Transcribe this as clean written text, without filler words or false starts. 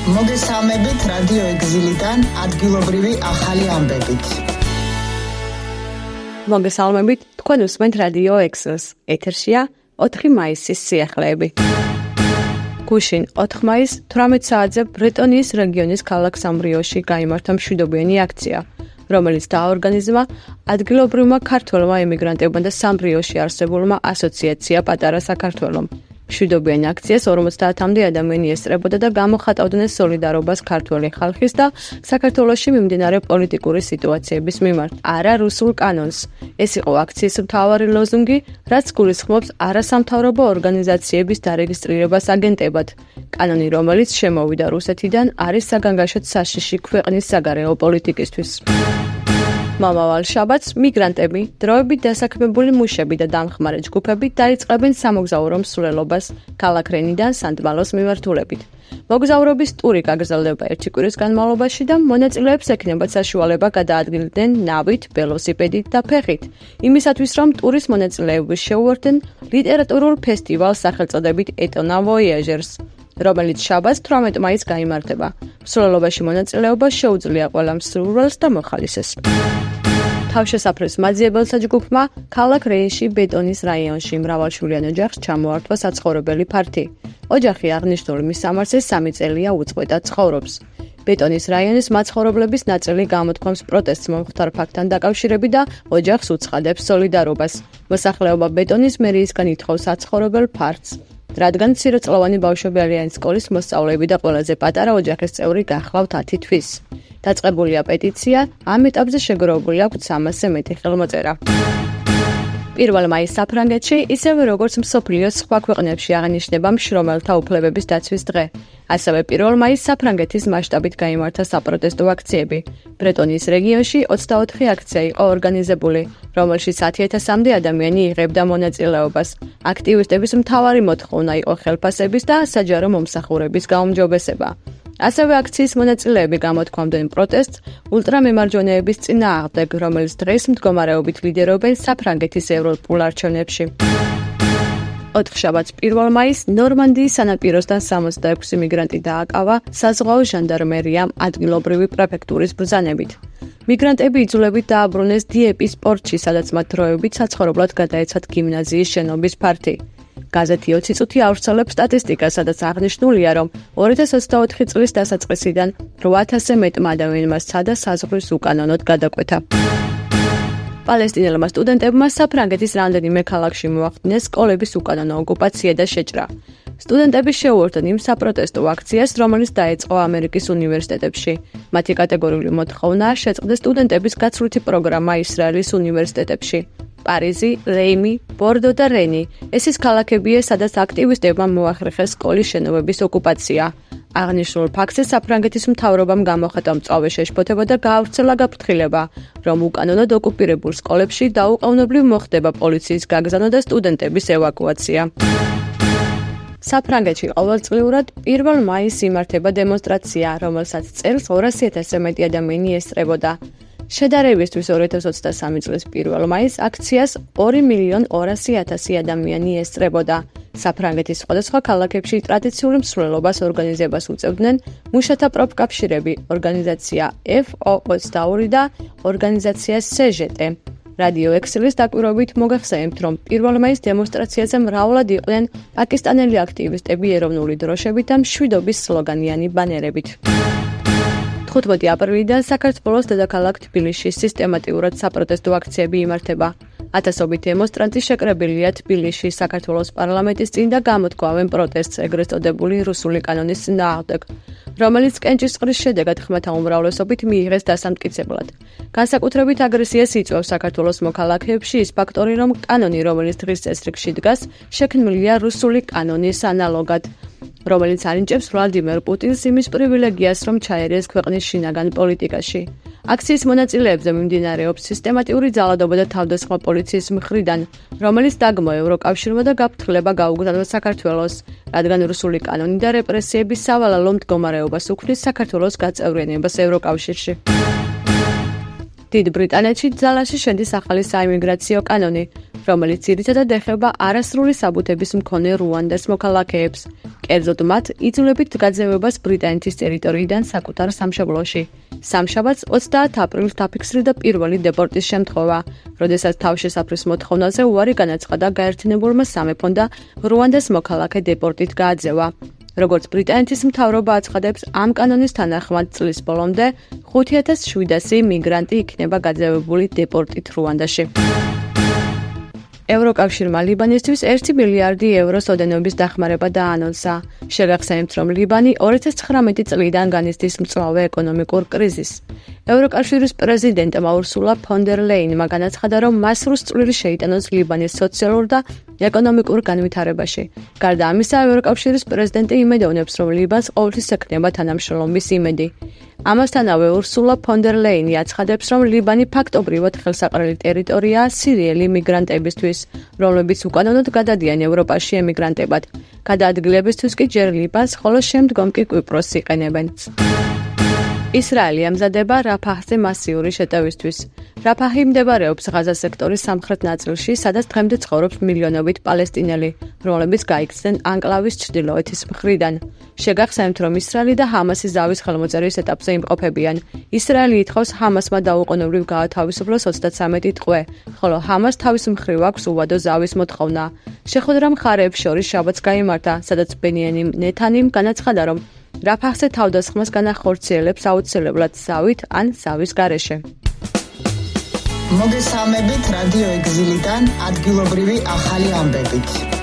მოგესალმებით რადიო ეგზილიდან ადგილობრივი ახალი ამბებით. მოგესალმებით, თქვენ უსმენთ რადიო ეგზილს. ეთერშია 4 მაისის სიახლეები. გუშინ 4 მაისს 18 საათზე ბრეტონიის რეგიონის ქალაქ სამბრიოში გაიმართა მშვიდობიანი აქცია, რომელიც დააორგანიზმა ადგილობრივმა ქართველმა ემიგრანტებმა და სამბრიოში არსებულმა ასოციაცია პატარა საქართველომ. მშვიდობიან აქციას 50-მდე ადამიანი ესწრებოდა და გამოხატავდნენ სოლიდარობას ქართველი ხალხის და საქართველოში მიმდინარე პოლიტიკური სიტუაციების მიმართ. არა რუსულ კანონს. ეს იყო აქციის მთავარი ლოზუნგი, რაც გულისხმობს არასამთავრობო ორგანიზაციების დარეგისტრირებას აგენტებად. კანონი, რომელიც შემოვიდა რუსეთიდან, არის საგანგაშოდ საშიში ქვეყნის საგარეო პოლიტიკისთვის. მომავალ შაბათს მიგრანტები, დროებით დასაქმებული მუშები და დამხმარე ჯგუფები დაიწყებენ სამოგზაურო მსვლელობას ქალაქ რენიდან სანდმალოს მიმართულებით. მოგზაურობის ტური გაგრძელდება 1 კვირის განმავლობაში და მონაწილეებს ექნებათ საშუალება გადაადგილდნენ ნავით, ველოსიპედით და ფეხით. იმისათვის, რომ ტურის მონაწილეები შეუერთდნენ ლიტერატურულ ფესტივალს სახელწოდებით ეტონა ვოიაჟერს, რომელიც შაბათს 18 მაისს გაიმართება. მსვლელობაში მონაწილეობა შეუძლია ყველა მსურველს და მოხალისეს. თავშესაფრის მაძიებელთა ჯგუფმა ქალაქ რეინში ბეტონის რაიონში მრავალშვილიან ოჯახს ჩამოართვა საცხოვრებელი ფართი. ოჯახი აღნიშნული მისამართზე 3 წელია უწყვეტად ცხოვრობს. ბეტონის რაიონის მაცხოვრებლების ნაწილი გამოთქვამს პროტესტს მომხდარ ფაქტთან დაკავშირებით და ოჯახს უცხადებს სოლიდარობას. მოსახლეობა ბეტონის მერიისგან ითხოვს საცხოვრებელ ფართს, რადგან მცირეწლოვანი ბავშვები არიან სკოლის მოსწავლეები და ყველაზე პატარა ოჯახის წევრი გახლავთ 10 თვის. დაწყებულია პეტიცია, ამ ეტაპზე შეგროვებული აქვს 300-ზე მეტი ხელმოწერა. 1 მაისს საფრანგეთში, ისევე როგორც მსოფლიოს სხვა ქვეყნებში აღნიშნება მშრომელთა უფლებების დაცვის დღე. ასევე 1 მაისს საფრანგეთის მასშტაბით გაიმართა საპროტესტო აქციები. ბრეტონიის რეგიონში 24 აქცია იყო ორგანიზებული, რომელშიც 10,000-მდე ადამიანი იღებდა მონაწილეობას. აქტივისტების მთავარი მოთხოვნა იყო ხელფასების და საჯარო მომსახურების გაუმჯობესება. ასევე აქციის მონაწილეები გამოთქვამდნენ პროტესტს ულტრამემარჯვენეების წინააღმდეგ, რომელიც დღეს მდგომარეობით ლიდერობენ საფრანგეთის ევროპულ არჩევნებში. 4 შაბათს 1 მაისს ნორმანდიის სანაპიროსთან 66 მიგრანტი დააკავა საზღვაო ჟანდარმერიამ ადგილობრივი პრეფექტურის ბრძანებით. მიგრანტები იძულებით დააბრუნეს დიეპის პორტში, სადაც მათ დროებით საცხოვრებლად გადაეცათ გიმნაზიის შენობის ფართი. გაზეთი 20 წუთი ავრცელებს სტატისტიკას, სადაც აღნიშნულია, რომ 2024 წლის დასაწყისიდან 800-ზე მეტმა ადამიანმა სცადა საზღვრის უკანონოდ გადაკვეთა. პალესტინელმა სტუდენტებმა საფრანგეთის რამდენიმე ქალაქში მოახდინეს სკოლების უკანონო ოკუპაცია და შეჭრა. სტუდენტები შეუერთდნენ იმ საპროტესტო აქციას, რომელიც დაეწყო ამერიკის უნივერსიტეტებში. მათი კატეგორიული მოთხოვნაა შეწყდეს სტუდენტების გაცვლითი პროგრამა ისრაელის უნივერსიტეტებში. პარიზი, რეიმი, ბორდო და რენი. ეს ის ქალაქებია, სადაც აქტივისტებმა მოახერხეს სკოლის შენობების ოკუპაცია. აღნიშნულ ფაქტზე საფრანგეთის მთავრობამ გამოხატა მწვავე შეშფოთება და გაავრცელა გაფრთხილება, რომ უკანონოდ ოკუპირებულ სკოლებში დაუყოვნებლივ მოხდება პოლიციის გაგზავნა და სტუდენტების ევაკუაცია. საფრანგეთში ყოველწლიურად 1 მაისს იმართება დემონსტრაცია, რომელსაც წელს 200,000-ზე მეტი ადამიანი ესწრებოდა. შედარებისთვის 2023 წლის 1 მაისს აქციას 2,200,000 ადამიანი ესწრებოდა. საფრანგეთის სხვადასხვა ქალაქებში ტრადიციული მსვლელობას ორგანიზებას უწევდნენ მუშათა პროფკავშირები, ორგანიზაცია FO22 და ორგანიზაცია CGT. რადიო ექსილის დაკვირვებით მოგახსენებთ, რომ 1 მაისს დემონსტრაციაზე მრავლად იყვნენ პაკისტანელი აქტივისტები ეროვნული დროშებით და მშვიდობის სლოგანიანი ბანერებით. 15 აპრილიდან საქართველოს დედაქალაქ თბილისში სისტემატიურად საპროტესტო აქციები იმართება. ათასობით დემონსტრანტი შეკრებილია თბილისში საქართველოს პარლამენტის წინ და გამოთქვამენ პროტესტს ეგრეთ წოდებული რუსული კანონის წინააღმდეგ, რომელიც კენჭისყრის შედეგად ხმათა უმრავლესობით მიიღეს დასამტკიცებლად. განსაკუთრებით აგრესიას იწვევს საქართველოს მოქალაქეებში ის ფაქტორი, რომ კანონი, რომელიც დღის წესრიგში დგას, შექმნილია რუსული კანონის ანალოგად, რომელიც არინჭებს ვლადიმერ პუტინს იმის პრივილეგიას, რომ ჩაერიეს ქვეყნის შინაგან პოლიტიკაში. აქციის მონაწილეებზე მიმდინარეობს სისტემატიური ძალადობა და თავდასხმა პოლიციის მხრიდან, რომელიც დაგმო ევროკავშირმა და გაფრთხილება გაუგზავნა საქართველოს, რადგან რუსული კანონი და რეპრესიების სავალალო მდგომარეობას უქმნის საქართველოს გაწევრიანებას ევროკავშირში. დიდ ბრიტანეთში ძალაში შედის ახალი საიმიგრაციო კანონი, რომელიც ძირითადად ეხება არასრული საბუთების მქონე რუანდას მოქალაქეებს. კერძოდ მათ იძულებით გაძევებას ბრიტანეთის ტერიტორიიდან საკუთარ სამშობლოში. სამშაბათს 30 აპრილს დაფიქსირდა პირველი დეპორტის შემთხვევა, როდესაც თავშესაფრის მოთხოვნაზე უარი განაცხადა გაერთიანებულმა სამეფომ და რუანდას მოქალაქე დეპორტით გააძევა. როგორც ბრიტანეთის მთავრობა აცხადებს, ამ კანონის თანახმად წლის ბოლომდე 5700 მიგრანტი იქნება გაძევებული დეპორტით რუანდაში. ევროკავშირმა ლიბანისთვის 1 მილიარდი ევროს ოდენობის დახმარება დაანონსა. შეგახსენებთ, რომ ლიბანი 2019 წლიდან განიცდის მწვავე ეკონომიკურ კრიზისს. ევროკავშირის პრეზიდენტმა ურსულა ფონ დერ ლეინმა განაცხადა, რომ მას სრული შეიტანოს ლიბანის სოციალურ და ეკონომიკურ განვითარებაში. გარდა ამისა, ევროკავშირის პრეზიდენტი იმედოვნებს, რომ ლიბანს ყოველთვის ექნება თანამშრომლობის იმედი. ამასთანავე ურსულა ფონ დერ ლეინი აცხადებს, რომ ლიბანი ფაქტობრივად ხელსაყრელი ტერიტორიაა სირიელი მიგრანტებისთვის, რომლებიც უკანონოდ გადადიან ევროპაში ემიგრანტებად. გადაადგილებისთვის კი ჯერ ლიბანს, ხოლო შემდგომ კი კვიპროსს იყენებენ. ისრაელი ემზადება რაფაჰზე მასიური შეტევისთვის. რაფაჰი მდებარეობს ღაზას სექტორის სამხრეთ ნაწილში, სადაც დღემდე ცხოვრობს მილიონობით პალესტინელი, რომლებიც გაიქცნენ ანკლავის ჩრდილოეთის მხრიდან. შეგახსენებთ, რომ ისრაელი და ჰამასი ზავის ხელმოწერის ეტაპზე იმყოფებიან. ისრაელი ითხოვს ჰამასმა დაუყოვნებლივ გაათავისუფლოს 33 ტყვე, ხოლო ჰამას თავის მხრივ აქვს უვადო ზავის მოთხოვნა. შეხვედრა მხარეებს შორის შაბათს გაიმართა, სადაც ბენიამინ ნეთანიამ განაცხადა, რომ რაფაჰზე თავდასხმას განახორციელებს აუცილებლად ზავით ან ზავის გარეშე. მოგესალმებით რადიო ეგზილიდან ადგილობრივი ახალი ამბებით.